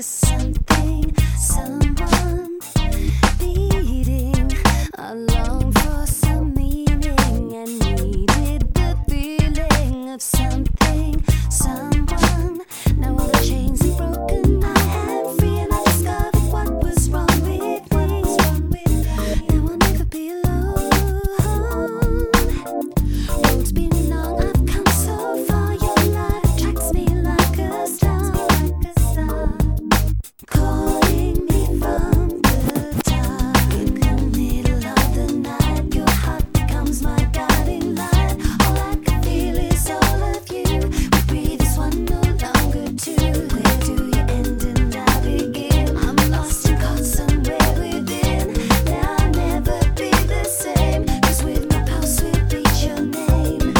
something, someone beating. I long for some meaning and needed the feeling of something, someone. Now all the chains are broken, I am free, and I discovered what was wrong with me. Now I'll never be alone. Road's been long, I've come so far. Your light attracts me like a star. Calling me from the dark. In the middle of the night, your heart becomes my guiding light. All I can feel is all of you. We breathe as one, no longer two. Where do you end and I begin? I'm lost and caught somewhere within. Now I'll never be the same, 'cause with my pulse we beat your name.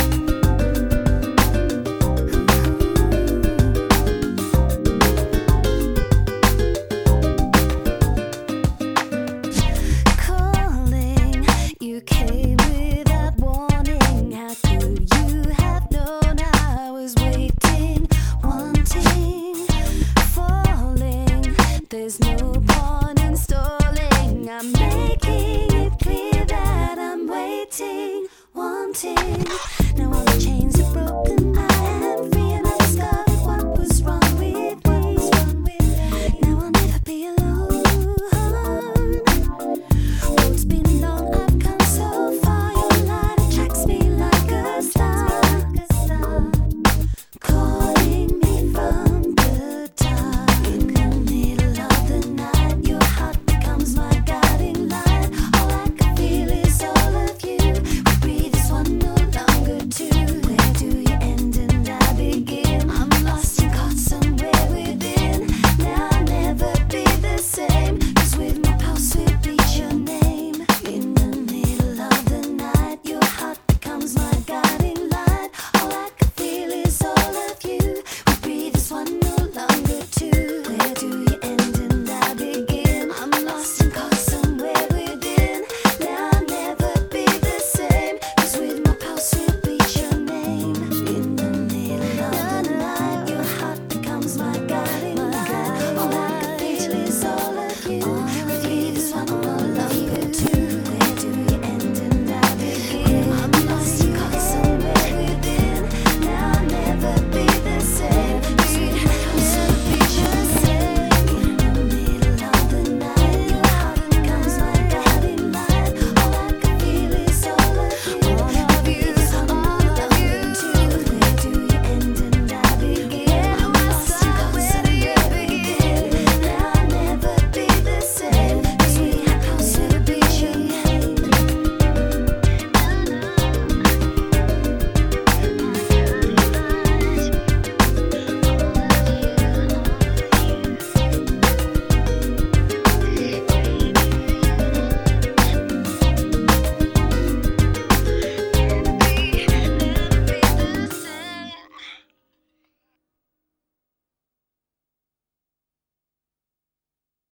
Calling, you came without warning. How could you have known I was waiting, wanting, falling? There's no point